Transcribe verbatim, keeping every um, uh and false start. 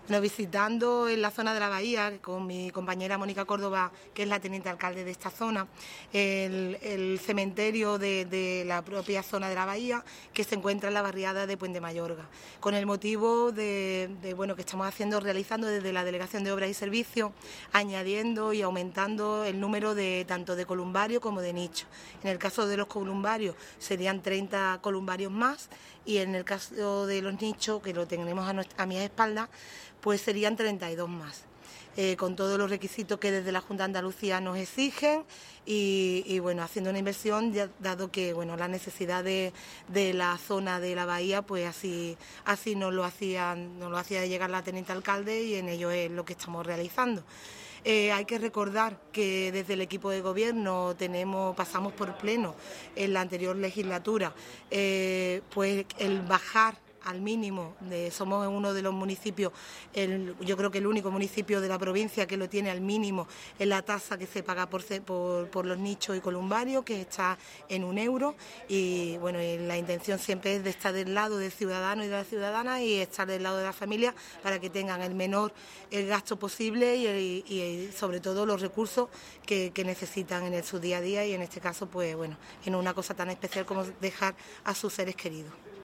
Bueno, visitando en la zona de la bahía con mi compañera Mónica Córdoba, que es la teniente alcalde de esta zona, el, el cementerio de, de la propia zona de la bahía, que se encuentra en la barriada de Puente Mayorga, con el motivo de, de bueno que estamos haciendo, realizando desde la Delegación de Obras y Servicios, añadiendo y aumentando el número de tanto de columbarios como de nichos. En el caso de los columbarios serían treinta columbarios más, y en el caso de los nichos, que lo tenemos a, nuestra, a mi espalda, pues serían treinta y dos más, eh, con todos los requisitos que desde la Junta de Andalucía nos exigen y, y bueno, haciendo una inversión, ya, dado que bueno, la necesidad de, de la zona de la bahía, pues así, así nos lo hacían, nos lo hacía llegar la teniente alcalde, y en ello es lo que estamos realizando. Eh, hay que recordar que desde el equipo de gobierno tenemos, pasamos por pleno en la anterior legislatura, eh, pues el bajar al mínimo, de, somos uno de los municipios, el, yo creo que el único municipio de la provincia que lo tiene al mínimo en la tasa que se paga por, por, por los nichos y columbarios, que está en un euro, y bueno, y la intención siempre es de estar del lado del ciudadano y de la ciudadana y estar del lado de la familia para que tengan el menor el gasto posible y, y, y sobre todo los recursos que, que necesitan en el, su día a día, y en este caso pues bueno, en una cosa tan especial como dejar a sus seres queridos.